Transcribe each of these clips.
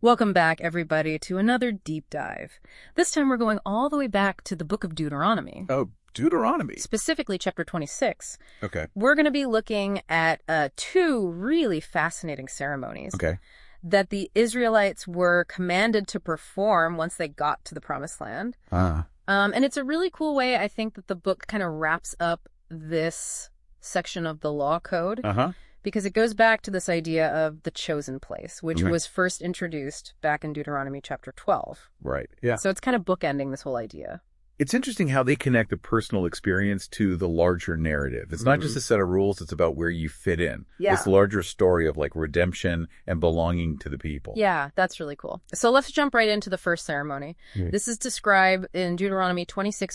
Welcome back, everybody, to another deep dive. This time we're going all the way back to the book of Deuteronomy. Oh, Deuteronomy. Specifically, chapter 26. Okay. We're going to be looking at two really fascinating ceremonies that the Israelites were commanded to perform once they got to the Promised Land. And it's a really cool way, I think, that the book kind of wraps up this section of the law code. Because it goes back to this idea of the chosen place, which was first introduced back in Deuteronomy chapter 12. Right, yeah. So it's kind of bookending this whole idea. It's interesting how they connect the personal experience to the larger narrative. It's not just a set of rules, it's about where you fit in. Yeah. This larger story of like redemption and belonging to the people. Yeah, that's really cool. So let's jump right into the first ceremony. This is described in Deuteronomy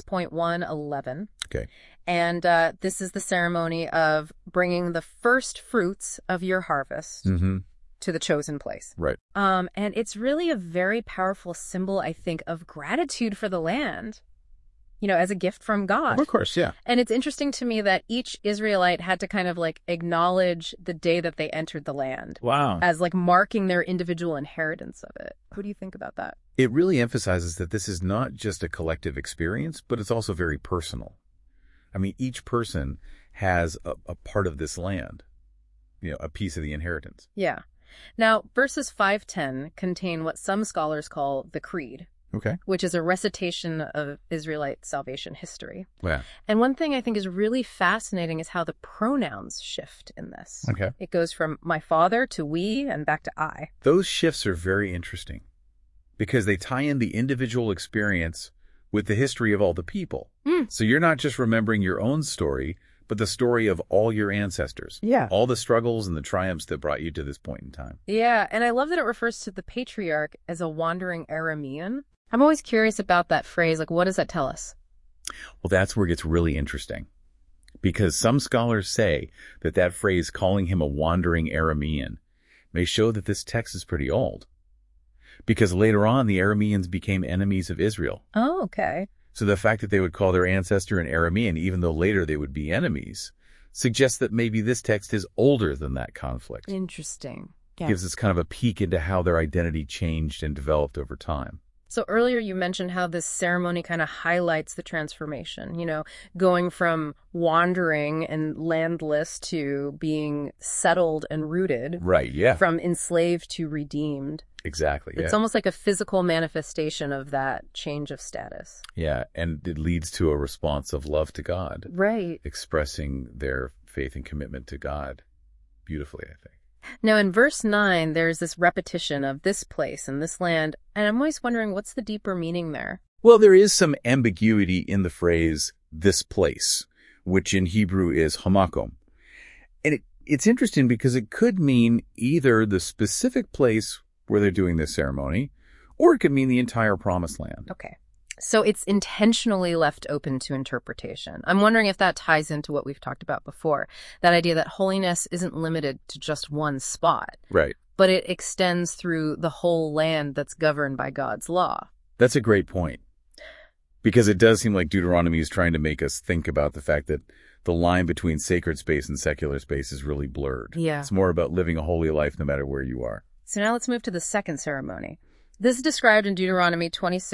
26.1:11. Okay. And this is the ceremony of bringing the first fruits of your harvest to the chosen place. Right. And it's really a very powerful symbol, I think, of gratitude for the land, you know, as a gift from God. Of course, yeah. And it's interesting to me that each Israelite had to kind of like acknowledge the day that they entered the land. Wow. As like marking their individual inheritance of it. What do you think about that? It really emphasizes that this is not just a collective experience, but it's also very personal. I mean, each person has a part of this land, you know, a piece of the inheritance. Yeah. Now, verses 5-10 contain what some scholars call the Creed. Okay. Which is a recitation of Israelite salvation history. Yeah. And one thing I think is really fascinating is how the pronouns shift in this. Okay. It goes from my father to we and back to I. Those shifts are very interesting because they tie in the individual experience with the history of all the people. So you're not just remembering your own story, but the story of all your ancestors. Yeah. All the struggles and the triumphs that brought you to this point in time. Yeah, and I love that it refers to the patriarch as a wandering Aramean. I'm always curious about that phrase. Like, what does that tell us? Well, that's where it gets really interesting. Because some scholars say that that phrase, calling him a wandering Aramean, may show that this text is pretty old. Because later on, the Arameans became enemies of Israel. Oh, okay. So the fact that they would call their ancestor an Aramean, even though later they would be enemies, suggests that maybe this text is older than that conflict. Interesting. Yeah. Gives us kind of a peek into how their identity changed and developed over time. So earlier you mentioned how this ceremony kind of highlights the transformation, you know, going from wandering and landless to being settled and rooted. Right, yeah. From enslaved to redeemed. Exactly, yeah. It's almost like a physical manifestation of that change of status. Yeah, and it leads to a response of love to God. Right. Expressing their faith and commitment to God beautifully, I think. Now, in verse 9, there's this repetition of this place and this land, and I'm always wondering, what's the deeper meaning there? Well, there is some ambiguity in the phrase, this place, which in Hebrew is hamakom. And it's interesting because it could mean either the specific place where they're doing this ceremony, or it could mean the entire Promised Land. Okay. So it's intentionally left open to interpretation. I'm wondering if that ties into what we've talked about before, that idea that holiness isn't limited to just one spot. Right. But it extends through the whole land that's governed by God's law. That's a great point. Because it does seem like Deuteronomy is trying to make us think about the fact that the line between sacred space and secular space is really blurred. Yeah. It's more about living a holy life no matter where you are. So now let's move to the second ceremony. This is described in Deuteronomy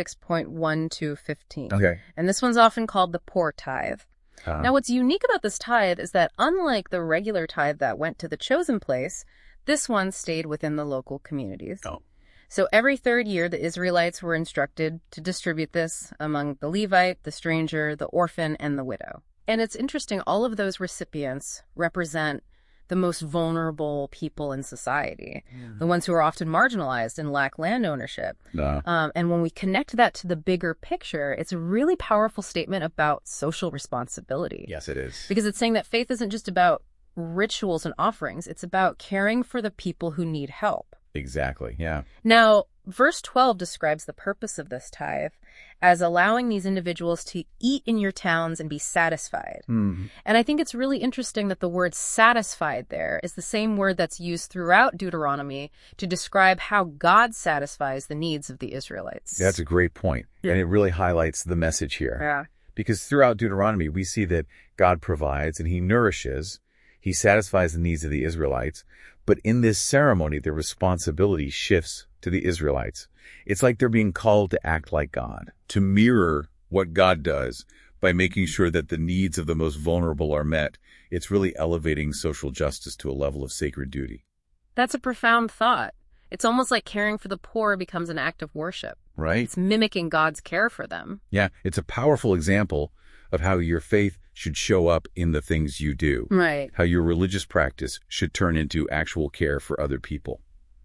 26.1-15. Okay. And this one's often called the poor tithe. Now, what's unique about this tithe is that unlike the regular tithe that went to the chosen place, this one stayed within the local communities. Oh. So every third year, the Israelites were instructed to distribute this among the Levite, the stranger, the orphan, and the widow. And it's interesting, all of those recipients represent the most vulnerable people in society, the ones who are often marginalized and lack land ownership. And when we connect that to the bigger picture, it's a really powerful statement about social responsibility. Yes, it is. Because it's saying that faith isn't just about rituals and offerings. It's about caring for the people who need help. Exactly, yeah. Now, verse 12 describes the purpose of this tithe as allowing these individuals to eat in your towns and be satisfied. And I think it's really interesting that the word satisfied there is the same word that's used throughout Deuteronomy to describe how God satisfies the needs of the Israelites. That's a great point. And it really highlights the message here. Yeah. Because throughout Deuteronomy, we see that God provides and he nourishes. He satisfies the needs of the Israelites, But in this ceremony, the responsibility shifts to the Israelites. It's like they're being called to act like God, to mirror what God does by making sure that the needs of the most vulnerable are met. It's really elevating social justice to a level of sacred duty. That's a profound thought. It's almost like caring for the poor becomes an act of worship. Right. It's mimicking God's care for them. Yeah, it's a powerful example of how your faith should show up in the things you do. Right. How your religious practice should turn into actual care for other people.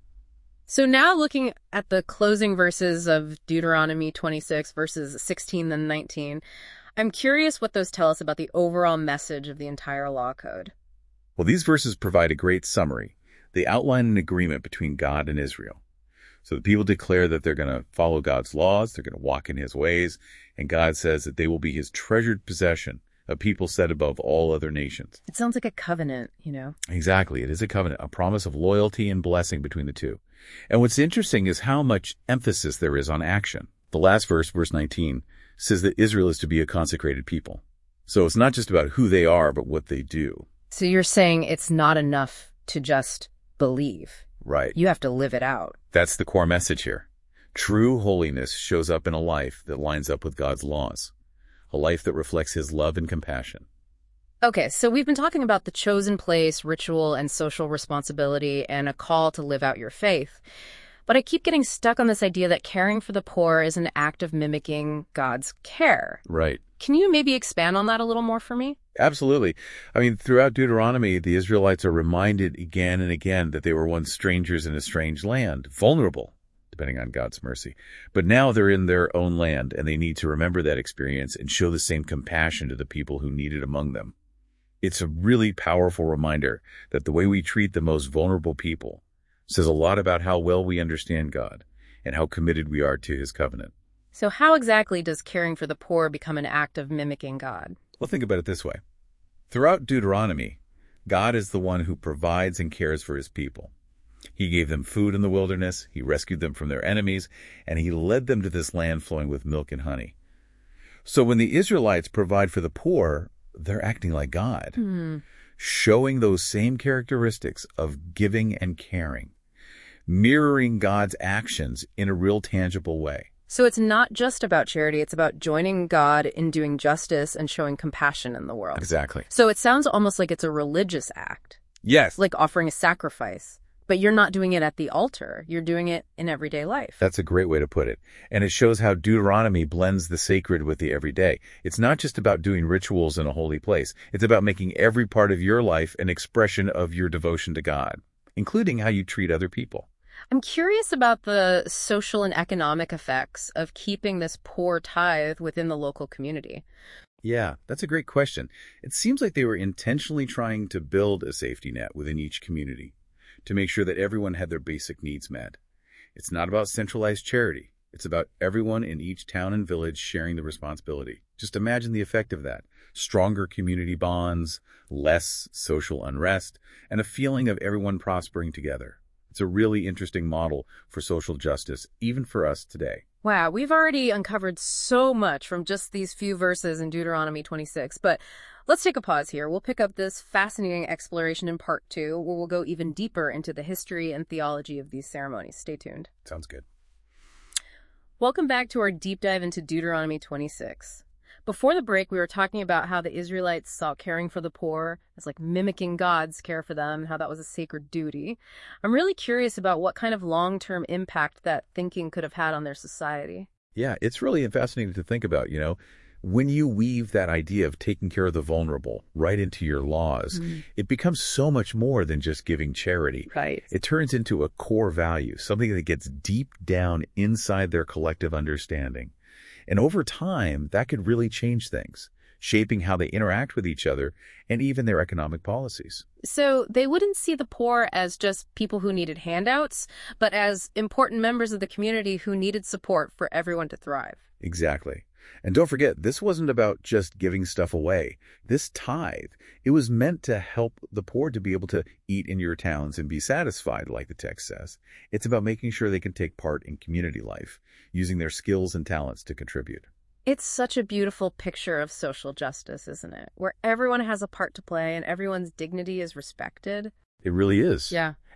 So now looking at the closing verses of Deuteronomy 26, verses 16 and 19, I'm curious what those tell us about the overall message of the entire law code. Well, these verses provide a great summary. They outline an agreement between God and Israel. So the people declare that they're going to follow God's laws, they're going to walk in his ways, and God says that they will be his treasured possession, a people set above all other nations. It sounds like a covenant, you know? Exactly. It is a covenant, a promise of loyalty and blessing between the two. And what's interesting is how much emphasis there is on action. The last verse, verse 19, says that Israel is to be a consecrated people. So it's not just about who they are, but what they do. So you're saying it's not enough to just believe. Right. You have to live it out. That's the core message here. True holiness shows up in a life that lines up with God's laws, a life that reflects his love and compassion. Okay, so we've been talking about the chosen place, ritual, and social responsibility, and a call to live out your faith. But I keep getting stuck on this idea that caring for the poor is an act of mimicking God's care. Right. Can you maybe expand on that a little more for me? Absolutely. I mean, throughout Deuteronomy, the Israelites are reminded again and again that they were once strangers in a strange land, vulnerable, depending on God's mercy. But now they're in their own land, and they need to remember that experience and show the same compassion to the people who need it among them. It's a really powerful reminder that the way we treat the most vulnerable people says a lot about how well we understand God and how committed we are to his covenant. So how exactly does caring for the poor become an act of mimicking God? Well, think about it this way. Throughout Deuteronomy, God is the one who provides and cares for his people. He gave them food in the wilderness, he rescued them from their enemies, and he led them to this land flowing with milk and honey. So when the Israelites provide for the poor, they're acting like God, showing those same characteristics of giving and caring, mirroring God's actions in a real tangible way. So it's not just about charity, it's about joining God in doing justice and showing compassion in the world. Exactly. So it sounds almost like it's a religious act. Yes. Like offering a sacrifice. But you're not doing it at the altar. You're doing it in everyday life. That's a great way to put it. And it shows how Deuteronomy blends the sacred with the everyday. It's not just about doing rituals in a holy place. It's about making every part of your life an expression of your devotion to God, including how you treat other people. I'm curious about the social and economic effects of keeping this poor tithe within the local community. Yeah, that's a great question. It seems like they were intentionally trying to build a safety net within each community to make sure that everyone had their basic needs met. It's not about centralized charity. It's about everyone in each town and village sharing the responsibility. Just imagine the effect of that. Stronger community bonds, less social unrest, and a feeling of everyone prospering together. It's a really interesting model for social justice, even for us today. Wow, we've already uncovered so much from just these few verses in Deuteronomy 26, but let's take a pause here. We'll pick up this fascinating exploration in part 2, where we'll go even deeper into the history and theology of these ceremonies. Stay tuned. Sounds good. Welcome back to our deep dive into Deuteronomy 26. Before the break, we were talking about how the Israelites saw caring for the poor as like mimicking God's care for them, and how that was a sacred duty. I'm really curious about what kind of long-term impact that thinking could have had on their society. Yeah, it's really fascinating to think about, When you weave that idea of taking care of the vulnerable right into your laws, it becomes so much more than just giving charity. Right. It turns into a core value, something that gets deep down inside their collective understanding. And over time, that could really change things, shaping how they interact with each other and even their economic policies. So they wouldn't see the poor as just people who needed handouts, but as important members of the community who needed support for everyone to thrive. Exactly. And don't forget, this wasn't about just giving stuff away. This tithe, it was meant to help the poor to be able to eat in your towns and be satisfied, like the text says. It's about making sure they can take part in community life, using their skills and talents to contribute. It's such a beautiful picture of social justice, isn't it? Where everyone has a part to play and everyone's dignity is respected. It really is. Yeah.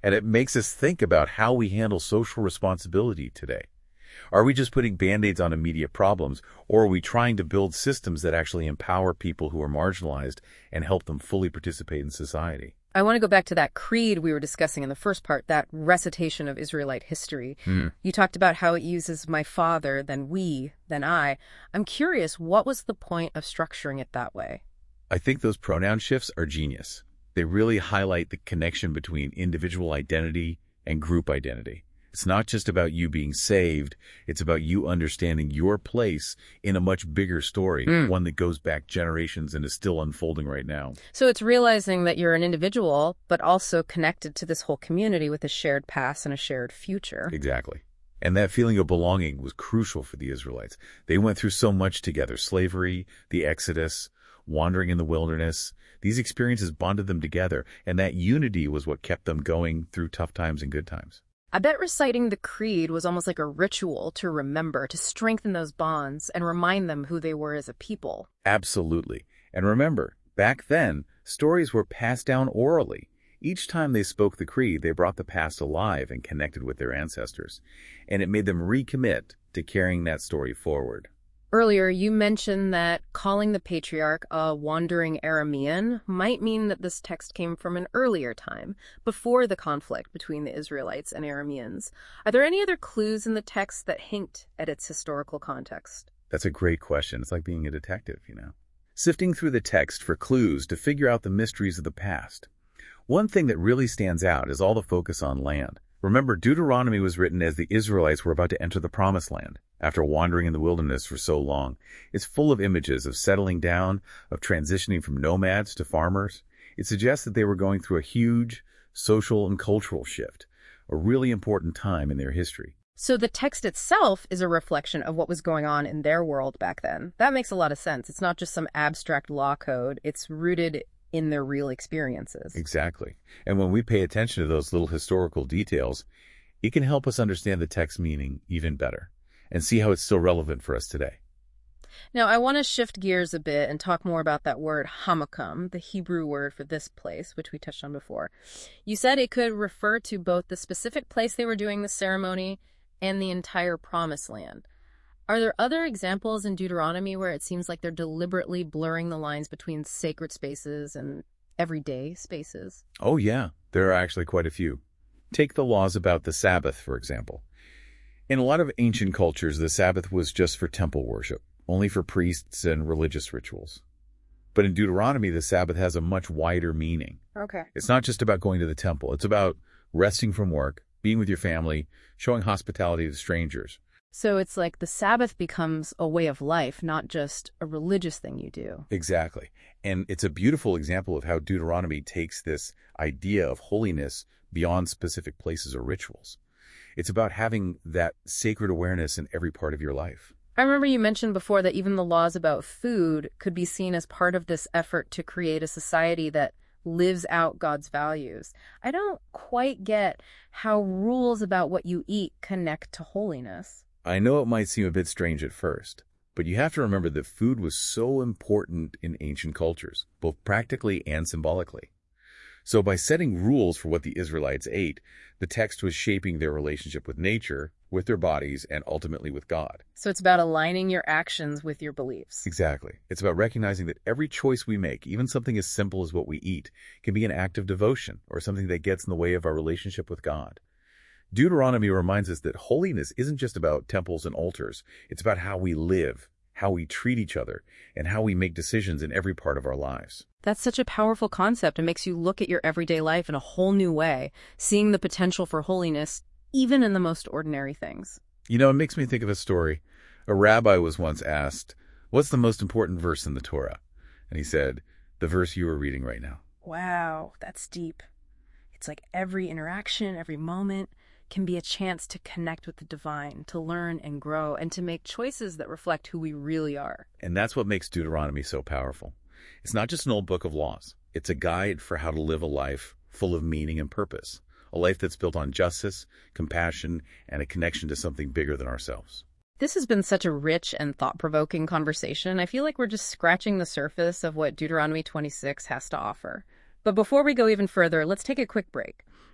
And it makes us think about how we handle social responsibility today. Are we just putting Band-Aids on immediate problems, or are we trying to build systems that actually empower people who are marginalized and help them fully participate in society? I want to go back to that creed we were discussing in the first part, that recitation of Israelite history. You talked about how it uses my father, then we, then I. I'm curious, what was the point of structuring it that way? I think those pronoun shifts are genius. They really highlight the connection between individual identity and group identity. It's not just about you being saved. It's about you understanding your place in a much bigger story, one that goes back generations and is still unfolding right now. So it's realizing that you're an individual, but also connected to this whole community with a shared past and a shared future. Exactly. And that feeling of belonging was crucial for the Israelites. They went through so much together: slavery, the Exodus, wandering in the wilderness. These experiences bonded them together, and that unity was what kept them going through tough times and good times. I bet reciting the creed was almost like a ritual to remember, to strengthen those bonds and remind them who they were as a people. Absolutely. And remember, back then, stories were passed down orally. Each time they spoke the creed, they brought the past alive and connected with their ancestors. And it made them recommit to carrying that story forward. Earlier, you mentioned that calling the patriarch a wandering Aramean might mean that this text came from an earlier time, before the conflict between the Israelites and Arameans. Are there any other clues in the text that hint at its historical context? That's a great question. It's like being a detective, Sifting through the text for clues to figure out the mysteries of the past. One thing that really stands out is all the focus on land. Remember, Deuteronomy was written as the Israelites were about to enter the Promised Land. After wandering in the wilderness for so long, it's full of images of settling down, of transitioning from nomads to farmers. It suggests that they were going through a huge social and cultural shift, a really important time in their history. So the text itself is a reflection of what was going on in their world back then. That makes a lot of sense. It's not just some abstract law code. It's rooted in their real experiences. Exactly. And when we pay attention to those little historical details, it can help us understand the text's meaning even better and see how it's still relevant for us today. Now, I want to shift gears a bit and talk more about that word Hamakom, the Hebrew word for this place, which we touched on before. You said it could refer to both the specific place they were doing the ceremony and the entire Promised Land. Are there other examples in Deuteronomy where it seems like they're deliberately blurring the lines between sacred spaces and everyday spaces? Oh, yeah. There are actually quite a few. Take the laws about the Sabbath, for example. In a lot of ancient cultures, the Sabbath was just for temple worship, only for priests and religious rituals. But in Deuteronomy, the Sabbath has a much wider meaning. Okay. It's not just about going to the temple. It's about resting from work, being with your family, showing hospitality to strangers. So it's like the Sabbath becomes a way of life, not just a religious thing you do. Exactly. And it's a beautiful example of how Deuteronomy takes this idea of holiness beyond specific places or rituals. It's about having that sacred awareness in every part of your life. I remember you mentioned before that even the laws about food could be seen as part of this effort to create a society that lives out God's values. I don't quite get how rules about what you eat connect to holiness. I know it might seem a bit strange at first, but you have to remember that food was so important in ancient cultures, both practically and symbolically. So by setting rules for what the Israelites ate, the text was shaping their relationship with nature, with their bodies, and ultimately with God. So it's about aligning your actions with your beliefs. Exactly. It's about recognizing that every choice we make, even something as simple as what we eat, can be an act of devotion or something that gets in the way of our relationship with God. Deuteronomy reminds us that holiness isn't just about temples and altars. It's about how we live, how we treat each other, and how we make decisions in every part of our lives. That's such a powerful concept. It makes you look at your everyday life in a whole new way, seeing the potential for holiness even in the most ordinary things. It makes me think of a story. A rabbi was once asked, "What's the most important verse in the Torah?" And he said, "The verse you are reading right now." Wow, that's deep. It's like every interaction, every moment can be a chance to connect with the divine, to learn and grow, and to make choices that reflect who we really are. And that's what makes Deuteronomy so powerful. It's not just an old book of laws. It's a guide for how to live a life full of meaning and purpose, a life that's built on justice, compassion, and a connection to something bigger than ourselves. This has been such a rich and thought-provoking conversation. I feel like we're just scratching the surface of what Deuteronomy 26 has to offer. But before we go even further, let's take a quick break.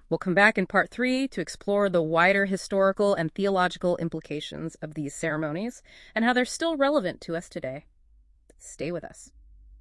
We'll come back in part 3 to explore the wider historical and theological implications of these ceremonies and how they're still relevant to us today. Stay with us.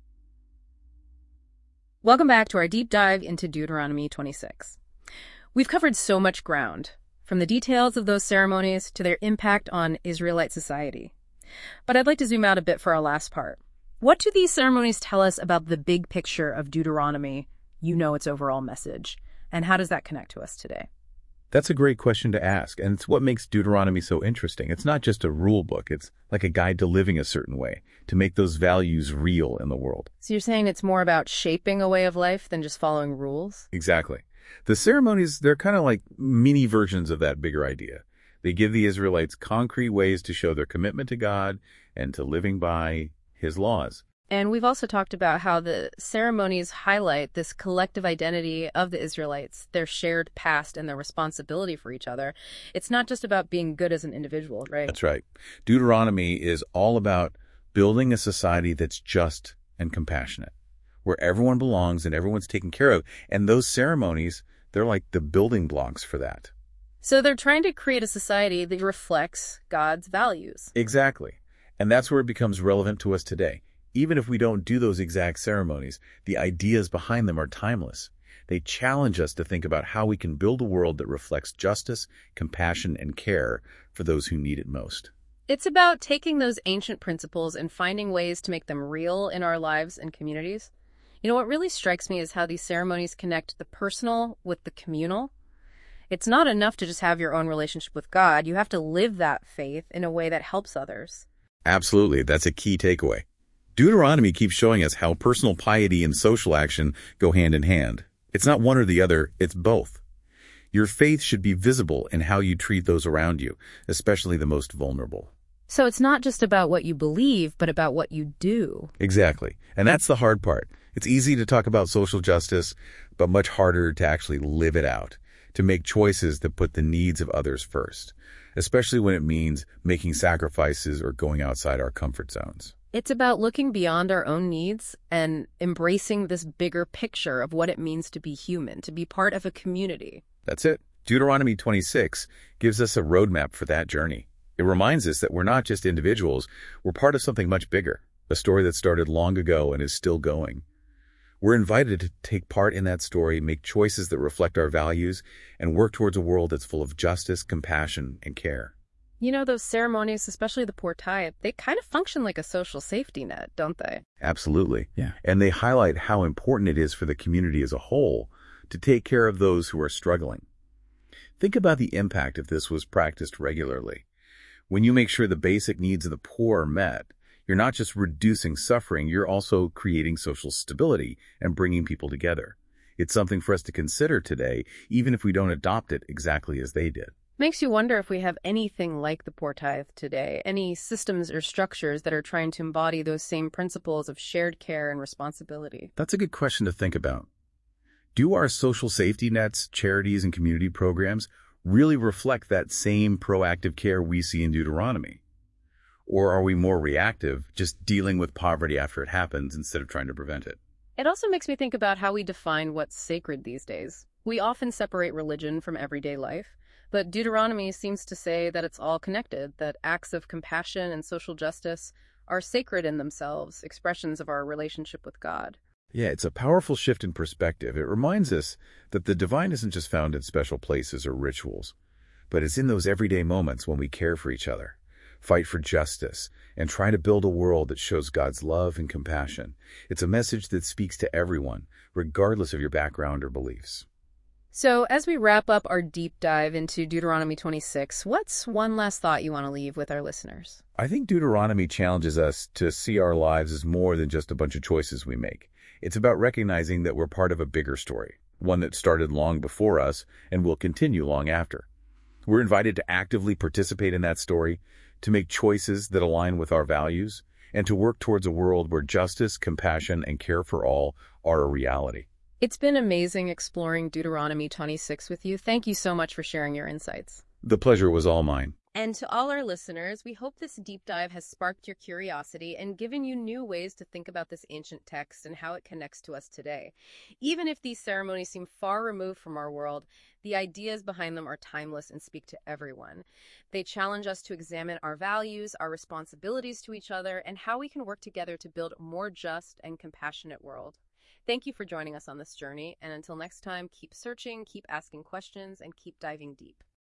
Welcome back to our deep dive into Deuteronomy 26. We've covered so much ground, from the details of those ceremonies to their impact on Israelite society. But I'd like to zoom out a bit for our last part. What do these ceremonies tell us about the big picture of Deuteronomy, its overall message? And how does that connect to us today? That's a great question to ask, and it's what makes Deuteronomy so interesting. It's not just a rule book. It's like a guide to living a certain way, to make those values real in the world. So you're saying it's more about shaping a way of life than just following rules? Exactly. The ceremonies, they're kind of like mini versions of that bigger idea. They give the Israelites concrete ways to show their commitment to God and to living by His laws. And we've also talked about how the ceremonies highlight this collective identity of the Israelites, their shared past and their responsibility for each other. It's not just about being good as an individual, right? That's right. Deuteronomy is all about building a society that's just and compassionate, where everyone belongs and everyone's taken care of. And those ceremonies, they're like the building blocks for that. So they're trying to create a society that reflects God's values. Exactly. And that's where it becomes relevant to us today. Even if we don't do those exact ceremonies, the ideas behind them are timeless. They challenge us to think about how we can build a world that reflects justice, compassion, and care for those who need it most. It's about taking those ancient principles and finding ways to make them real in our lives and communities. What really strikes me is how these ceremonies connect the personal with the communal. It's not enough to just have your own relationship with God. You have to live that faith in a way that helps others. Absolutely. That's a key takeaway. Deuteronomy keeps showing us how personal piety and social action go hand in hand. It's not one or the other, it's both. Your faith should be visible in how you treat those around you, especially the most vulnerable. So it's not just about what you believe, but about what you do. Exactly. And that's the hard part. It's easy to talk about social justice, but much harder to actually live it out, to make choices that put the needs of others first, especially when it means making sacrifices or going outside our comfort zones. It's about looking beyond our own needs and embracing this bigger picture of what it means to be human, to be part of a community. That's it. Deuteronomy 26 gives us a roadmap for that journey. It reminds us that we're not just individuals, we're part of something much bigger, a story that started long ago and is still going. We're invited to take part in that story, make choices that reflect our values, and work towards a world that's full of justice, compassion, and care. Those ceremonies, especially the portai, they kind of function like a social safety net, don't they? Absolutely. Yeah. And they highlight how important it is for the community as a whole to take care of those who are struggling. Think about the impact if this was practiced regularly. When you make sure the basic needs of the poor are met, you're not just reducing suffering, you're also creating social stability and bringing people together. It's something for us to consider today, even if we don't adopt it exactly as they did. Makes you wonder if we have anything like the Poor Tithe today, any systems or structures that are trying to embody those same principles of shared care and responsibility. That's a good question to think about. Do our social safety nets, charities, and community programs really reflect that same proactive care we see in Deuteronomy? Or are we more reactive, just dealing with poverty after it happens instead of trying to prevent it? It also makes me think about how we define what's sacred these days. We often separate religion from everyday life. But Deuteronomy seems to say that it's all connected, that acts of compassion and social justice are sacred in themselves, expressions of our relationship with God. Yeah, it's a powerful shift in perspective. It reminds us that the divine isn't just found in special places or rituals, but it's in those everyday moments when we care for each other, fight for justice, and try to build a world that shows God's love and compassion. It's a message that speaks to everyone, regardless of your background or beliefs. So as we wrap up our deep dive into Deuteronomy 26, what's one last thought you want to leave with our listeners? I think Deuteronomy challenges us to see our lives as more than just a bunch of choices we make. It's about recognizing that we're part of a bigger story, one that started long before us and will continue long after. We're invited to actively participate in that story, to make choices that align with our values, and to work towards a world where justice, compassion, and care for all are a reality. It's been amazing exploring Deuteronomy 26 with you. Thank you so much for sharing your insights. The pleasure was all mine. And to all our listeners, we hope this deep dive has sparked your curiosity and given you new ways to think about this ancient text and how it connects to us today. Even if these ceremonies seem far removed from our world, the ideas behind them are timeless and speak to everyone. They challenge us to examine our values, our responsibilities to each other, and how we can work together to build a more just and compassionate world. Thank you for joining us on this journey, and until next time, keep searching, keep asking questions, and keep diving deep.